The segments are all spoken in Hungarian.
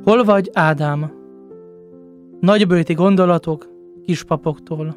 Hol vagy, Ádám? Nagybőti gondolatok kispapoktól.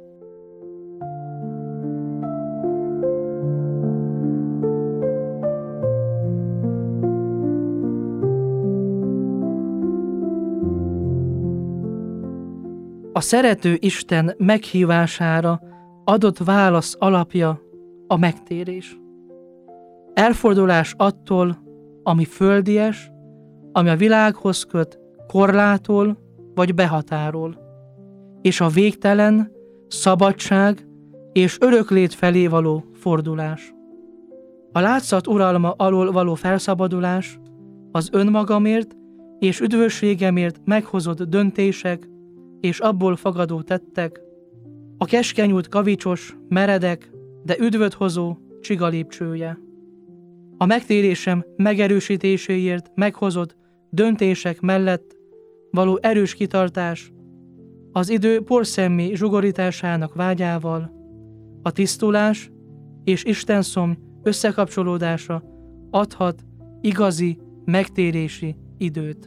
A szerető Isten meghívására adott válasz alapja a megtérés. Elfordulás attól, ami földies, ami a világhoz köt, korlátol vagy behatárol, és a végtelen, szabadság és öröklét felé való fordulás. A látszat uralma alól való felszabadulás, az önmagamért és üdvösségemért meghozott döntések és abból fogadó tettek, a keskenyült kavicsos, meredek, de üdvöt hozó csiga lépcsője. A megtérésem megerősítéséért meghozott döntések mellett való erős kitartás, az idő porszemmé zsugorításának vágyával, a tisztulás és istenszomj összekapcsolódása adhat igazi megtérési időt.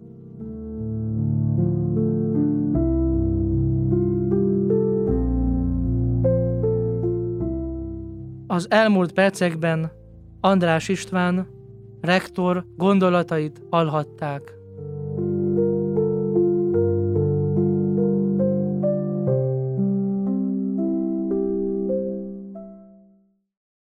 Az elmúlt percekben András István rektor gondolatait hallhatták.